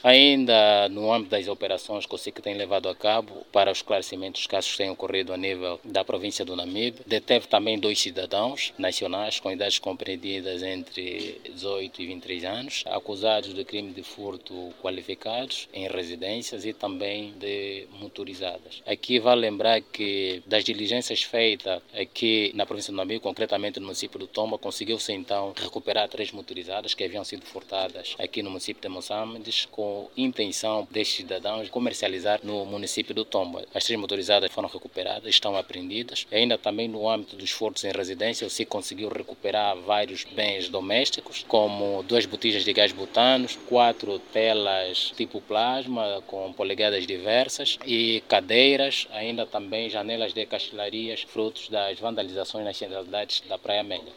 Ainda no âmbito das operações que o SIC tem levado a cabo para o esclarecimento dos casos que têm ocorrido a nível da província do Namibe, deteve também 2 cidadãos nacionais com idades compreendidas entre 18 e 23 anos, acusados de crime de furto qualificados em residências e também de motorizadas. Aqui vale lembrar que das diligências feitas aqui na província do Namibe, concretamente no município do Tomba, conseguiu-se então recuperar 3 motorizadas que haviam sido furtadas aqui no município de Moçambique, com intenção destes cidadãos comercializar no município do Tomba. As 3 motorizadas foram recuperadas, estão apreendidas. E ainda também no âmbito dos furtos em residência, o SIC conseguiu recuperar vários bens domésticos, como 2 botijas de gás butano, 4 telas tipo plasma com polegadas diversas e cadeiras, ainda também janelas de castelarias, frutos das vandalizações nas centralidades da Praia Média.